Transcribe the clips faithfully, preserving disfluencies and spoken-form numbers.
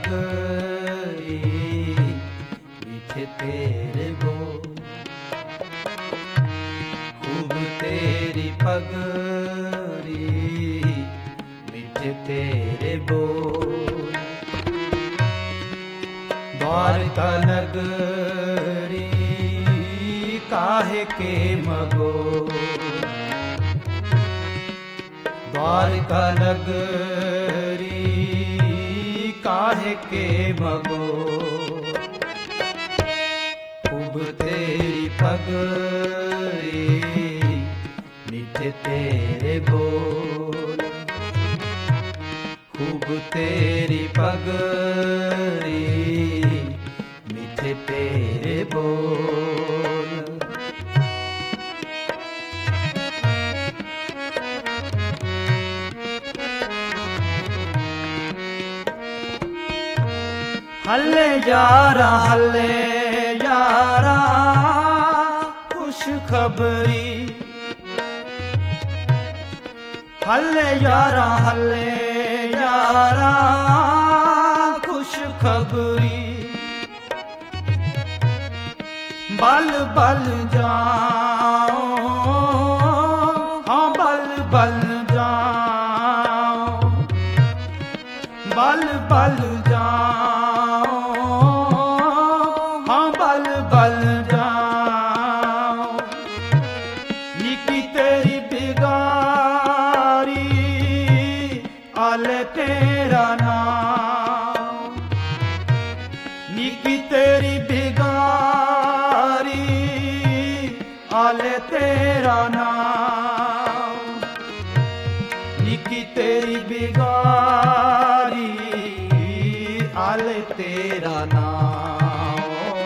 पगरी मीठे तेरे बोल, खूब तेरी पगरी मीठे तेरे बोल। द्वारका नगरी काहे के मगोल, द्वारका नगरी काहे के मगोल। खूब तेरी पगरी मीठे तेरे बोल, खूब तेरी पगरी मीठे तेरे बोल। हल्ले यारा हल्ले यारा खुश खबरी, हल्ले यारा हल्ले यारा खुश खबरी। बल बल जाओ हाँ बल बल जाओ, बल बल जाओ हाँ बल बल जाओ। निकी तेरी बिगारी आले तेरा नाम, निकी तेरी बिगारी आले तेरा नाम। निकी तेरी बिगारी आले तेरा नाम,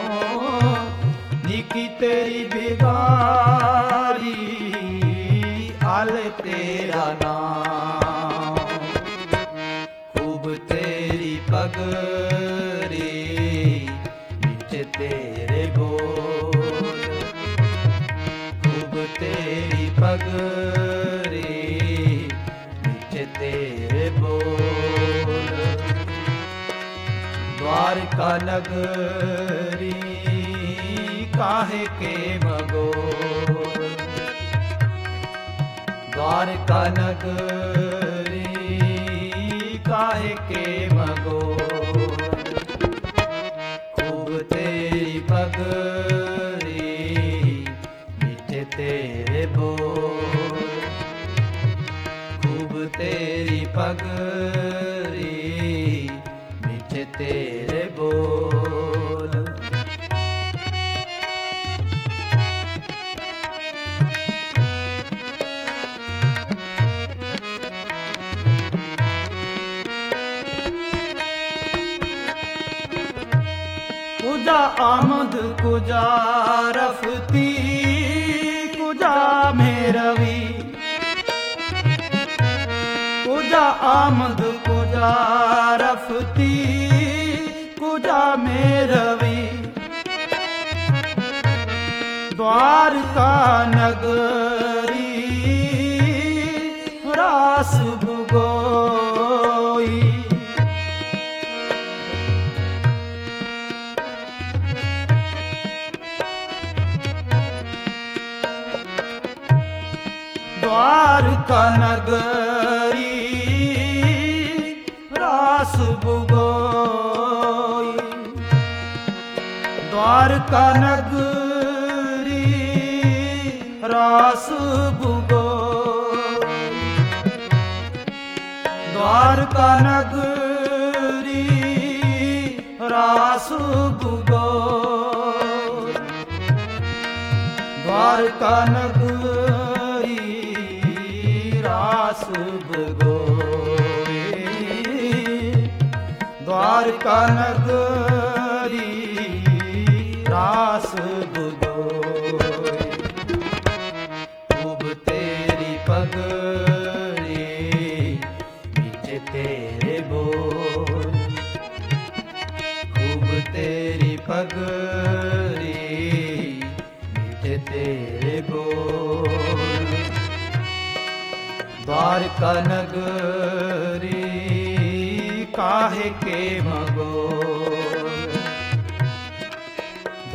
निकी तेरी बिगारी आले तेरा नाम। खूब तेरी पगरी मीठे तेरे बोल, खूब तेरी पगरी मीठे तेरे बोल। द्वारका नगरी काहे के मगोल, द्वारका नगरी काहे के मगोल। खूब तेरी पगरी मीठे तेरे बोल, खूब तेरी पगरी मीठे तेरे बोल। कुजा आमद कुजा रफती कुजा मेरवी, कुजा आमद कुजा रफती कुजा मेरवी। द्वारका नगरी रास भुगोई, द्वारका नगरी रास भुगोई। द्वारका नगरी रास भुगोई, द्वारका नगरी रास भुगोई। द्वारका नगरी रास भुगोई, द्वारका नगरी रास भुगोई। खूब तेरी पगरी मीठे तेरे बोल, खूब तेरी पगरी मीठे तेरे बोल। द्वारका नगरी काहे के मगो,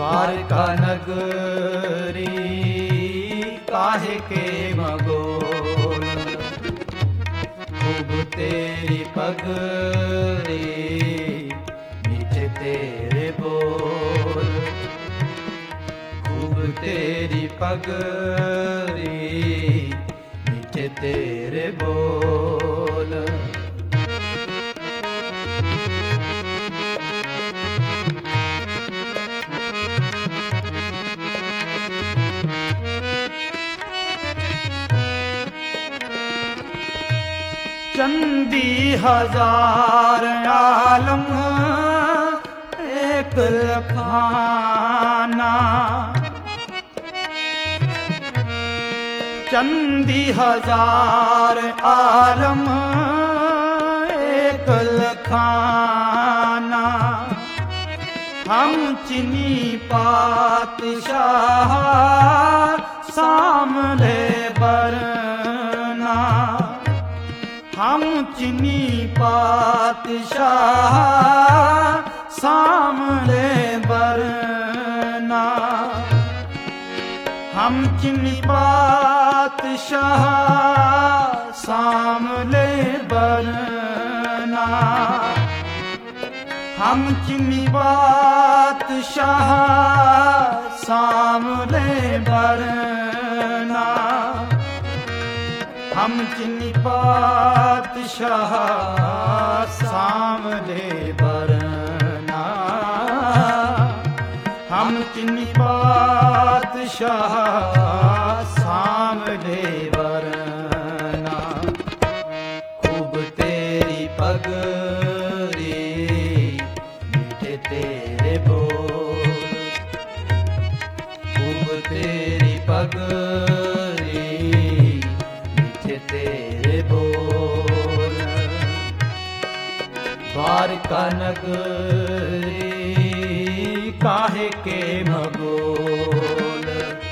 द्वारका नगरी काहे के मगोल, खूब तेरी पगरी मीठे तेरे बोल, खूब तेरी पगरी मीठे तेरे बोल। चंदी हजार आलम एक लखाना, चंदी हजार आलम एक लखाना, हम चिनी पातशाह सामले बरना, हम चिनी पातशाह सामले बरना, हम चिनी पातशाह सामले बरना, हम चिनी पातशाह सामले बरना, हम चिनी पातशाह सामले बरना, हम चिनी पातशाह सामले बरना। खूब तेरी पगरी मीठे तेरे बोल, खूब तेरी पगरी तेरे बोल। द्वारका नगरी काहे के मगोल,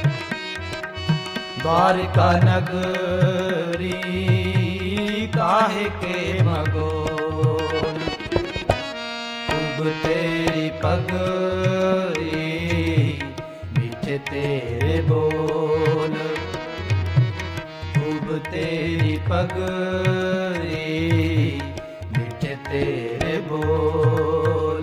द्वारका नगरी काहे के मगोल, खूब तेरी पगरी मीठे तेरे बोल, खूब तेरी पगरी मीठे तेरे बोल।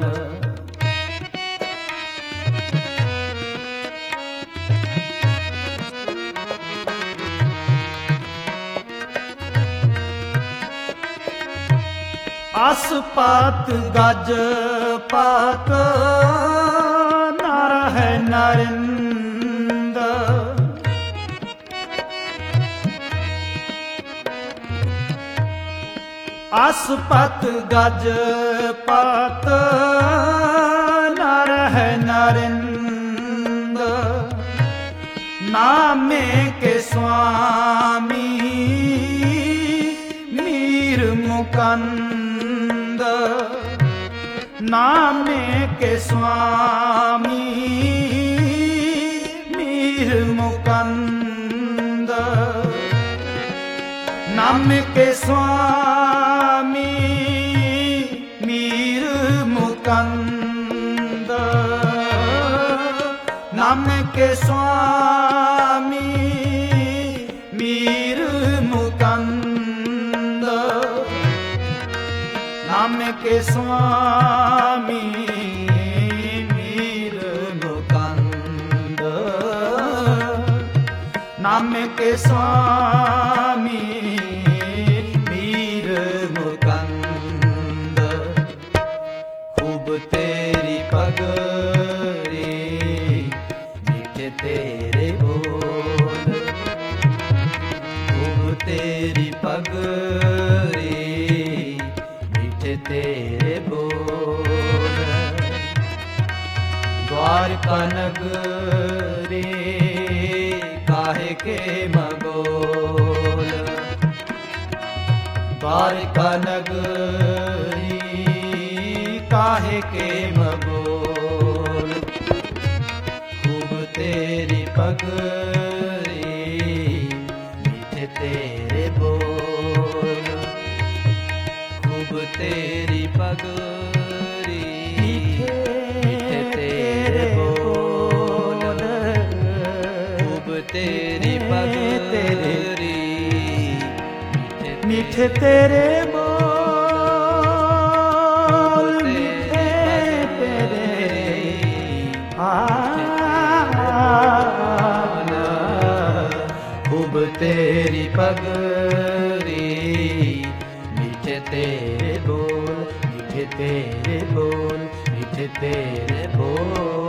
आसपात गज पात नर है नरिंद, आसपत गज पात नर है नरिंद, नामे के स्वामी मीर मुकंद, नामे के स्वामी मीर मुकंद, नाम के स्वामी मीर मुकंद, नाम के स्वामी मीर मुकंद, नाम के स्वामी मीर मुकंद, नाम के स्वामी मीर मुकंद। खूब तेरी पगरी मीठे तेरे बोल, खूब तेरी पगरी मीठे तेरे बोल। द्वारका नगरी काहे के मगोल, द्वारका नगरी काहे के मगोल, खूब तेरी पगरी मीठे तेरे बोल, खूब तेरी पगरी मीठे तेरे बोल। मीठे तेरे बोल, मीठे तेरे आना, खूब तेरी पगरी, मीठे तेरे बोल, मीठे तेरे बोल, मीठे तेरे बोल।